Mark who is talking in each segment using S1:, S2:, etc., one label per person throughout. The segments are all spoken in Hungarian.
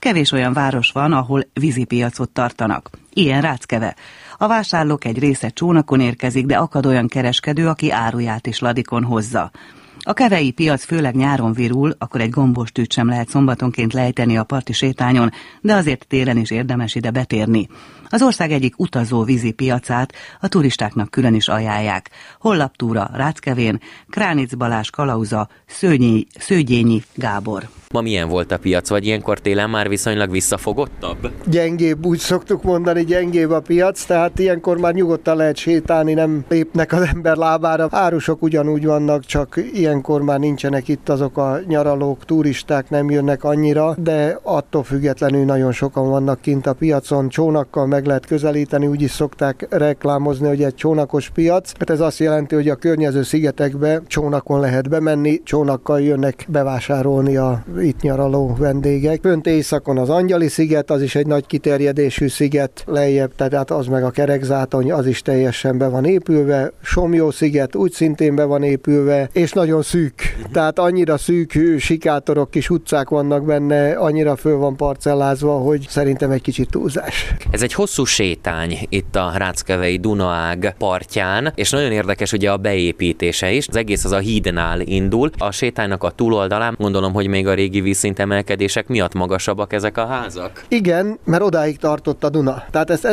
S1: Kevés olyan város van, ahol vízipiacot tartanak. Ilyen Ráckeve. A vásárlók egy része csónakon érkezik, de akad olyan kereskedő, aki áruját is ladikon hozza. A kevei piac főleg nyáron virul, akkor egy gombostűt sem lehet szombatonként lejteni a parti sétányon, de azért télen is érdemes ide betérni. Az ország egyik utazó vízi piacát a turistáknak külön is ajánlják. Hollaptúra Ráckevén, Kránic Balázs kalauza, Szőgyényi Gábor.
S2: Ma milyen volt a piac, vagy ilyenkor télen már viszonylag visszafogottabb?
S3: Gyengébb, úgy szoktuk mondani, gyengébb a piac, tehát ilyenkor már nyugodtan lehet sétálni, nem lépnek az ember lábára. Árusok ugyanúgy vannak, csak ilyenkor már nincsenek itt azok a nyaralók, turisták nem jönnek annyira, de attól függetlenül nagyon sokan vannak kint a piacon, csónakkal meg lehet közelíteni, úgy is szokták reklámozni, hogy egy csónakos piac. Hát ez azt jelenti, hogy a környező szigetekbe csónakon lehet bemenni, csónakkal jönnek bevásárolni a itt nyaraló vendégek. Fönt északon az Angyali sziget, az is egy nagy kiterjedésű sziget, lejjebb, tehát az meg a Kerekzátony, az is teljesen be van épülve, Somlyó sziget úgy szintén be van épülve, és nagyon szűk. Tehát annyira szűk sikátorok, kis utcák vannak benne, annyira föl van parcellázva, hogy szerintem egy kicsit túlzás.
S2: Ez egy hosszú sétány itt a ráckevei Dunaág partján, és nagyon érdekes ugye a beépítése is. Az egész az a hídnál indul. A sétánynak a túloldalán, gondolom, hogy még a régi vízszintemelkedések miatt magasabbak ezek a házak?
S3: Igen, mert odáig tartott a Duna. Tehát ezt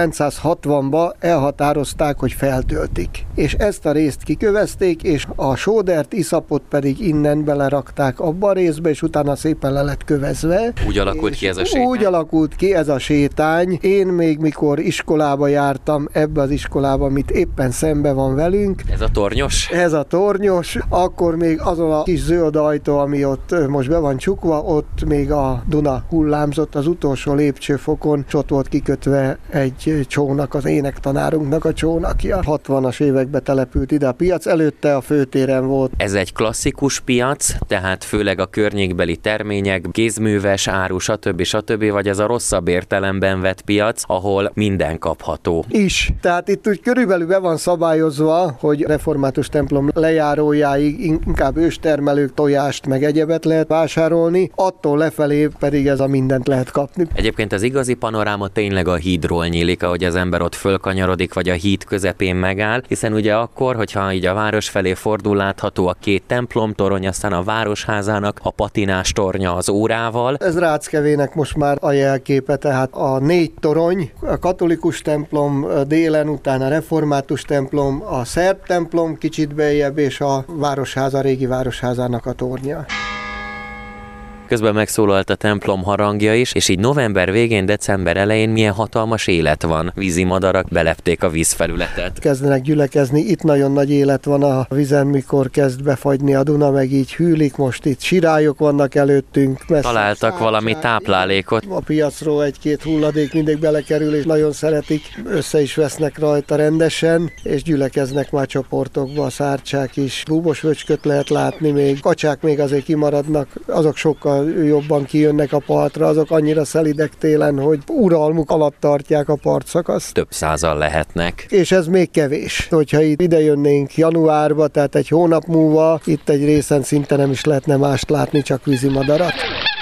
S3: 1960-ban elhatározták, hogy feltöltik. És ezt a részt kikövezték, és a sódert, iszapot pedig innen belerakták abba a részbe, és utána szépen le lett kövezve.
S2: Úgy alakult ki ez a sétány?
S3: Úgy alakult ki ez a sétány. Én még mikor iskolába jártam, ebbe az iskolába, amit éppen szembe van velünk.
S2: Ez a tornyos?
S3: Ez a tornyos. Akkor még azon a kis zöld ajtó, ami ott most be van csukva, ott még a Duna hullámzott az utolsó lépcsőfokon, és ott volt kikötve egy csónak, az énektanárunknak a csónakja. 60-as években települt ide a piac, előtte a főtéren volt.
S2: Ez egy klasszikus piac, tehát főleg a környékbeli termények, kézműves áru, stb. Vagy ez a rosszabb értelemben vett piac, ahol minden kapható.
S3: Is. Tehát itt úgy körülbelül be van szabályozva, hogy református templom lejárójáig inkább őstermelők tojást meg egyebet lehet vásárolni, attól lefelé pedig ez a mindent lehet kapni.
S2: Egyébként az igazi panoráma tényleg a hídról nyílik, ahogy az ember ott fölkanyarodik, vagy a híd közepén megáll, hiszen ugye akkor, hogyha így a város felé fordul, látható a két templomtorony, aztán a városházának a patinás tornya az órával.
S3: Ez Ráckevének most már a jelképe, tehát a 4 torony, a katolikus templom délen, utána a református templom, a szerb templom kicsit beljebb, és a városháza, régi városházának a tornya.
S2: Közben megszólalt a templom harangja is, és így november végén, december elején milyen hatalmas élet van. Vízimadarak belepték a vízfelületet.
S3: Kezdenek gyülekezni, itt nagyon nagy élet van a vízen, mikor kezd befagyni a Duna, meg így hűlik, most itt sirályok vannak előttünk.
S2: Találtak valami táplálékot.
S3: A piacról 1-2 hulladék mindig belekerül, és nagyon szeretik, össze is vesznek rajta rendesen, és gyülekeznek már csoportokba, a szárcsák is. Búbos vöcsköt lehet látni még, kacsák még azért kimaradnak, azok sokkal jobban kijönnek a partra, azok annyira szelidek télen, hogy uralmuk alatt tartják a partszakaszt.
S2: Több százal lehetnek.
S3: És ez még kevés. Hogyha itt ide jönnénk januárba, tehát egy hónap múlva, itt egy részen szinte nem is lehetne mást látni, csak vízimadarat.